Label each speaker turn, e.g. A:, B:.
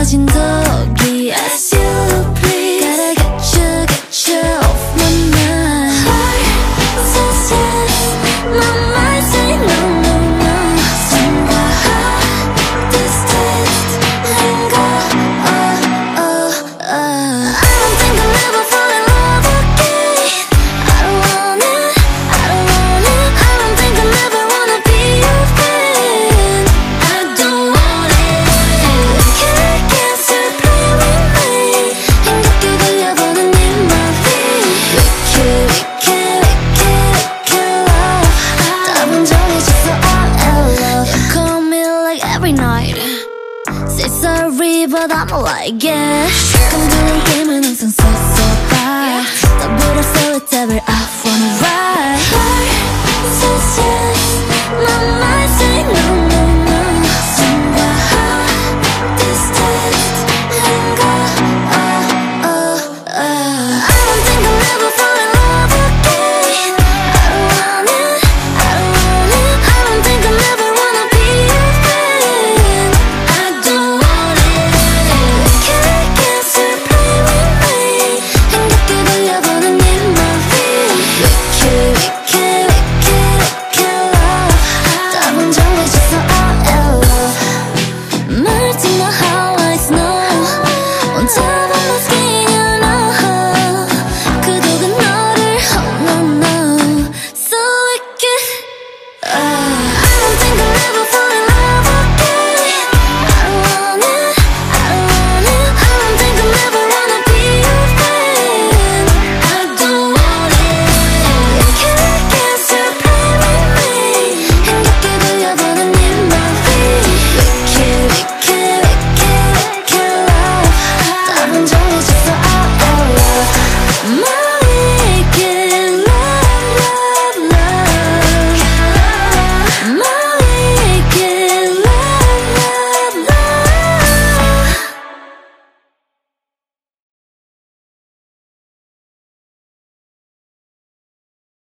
A: 빠진 독이 As you please Gotta get you off my mind Heart says yes My mind say no, no, no 생각할 this taste and go I don't think I'll ever fall in love again I don't want it, I don't want it I don't think I'll ever wanna be your friend I don't want it Can't play with me 힘겹게 들려보는 네 말이 wicked love 답은 정해졌어 I'm in love You call me like every night Say sorry but I'm like yeah 감정은 게임은 항상 섭섭해 더불어 so it's ever I wanna ride Heart says yes